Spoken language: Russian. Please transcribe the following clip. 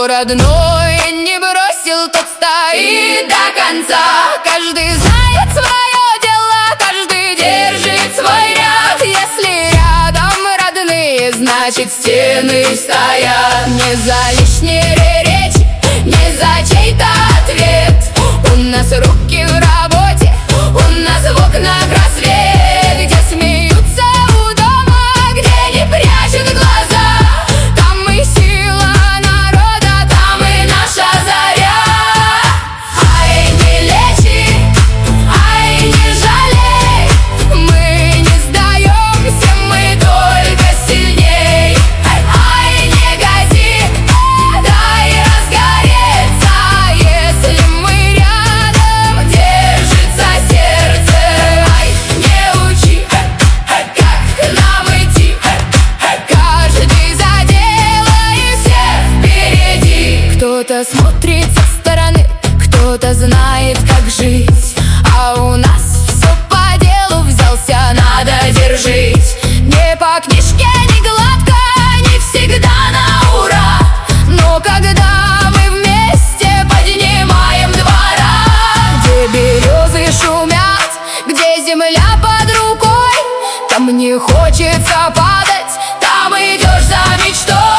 Кто родной не бросил, тот стоит до конца. Каждый знает свое дело, каждый держит свой ряд. Если рядом родные, значит стены стоят. Не за лишние речи, не за чей-то ответ. У нас руки в работе, у нас в окнах рассвет. Где смеются у дома, где не прячут глаза, там и сила народа, там и наша заря. Ай, не лечи, ай, не жалей, мы не сдаемся, мы только сильней. Ай, не гази, дай разгореться, если мы рядом, держится сердце. Ай, не учи, как к нам идти, каждый за дело и все впереди. Кто-то смотрит со стороны, кто-то знает, как жить, а у нас все по делу, взялся, надо держись. Не по книжке, не гладко, не всегда на ура, но когда мы вместе поднимаем двора, где березы шумят, где земля под рукой, там не хочется падать, там идешь за мечтой.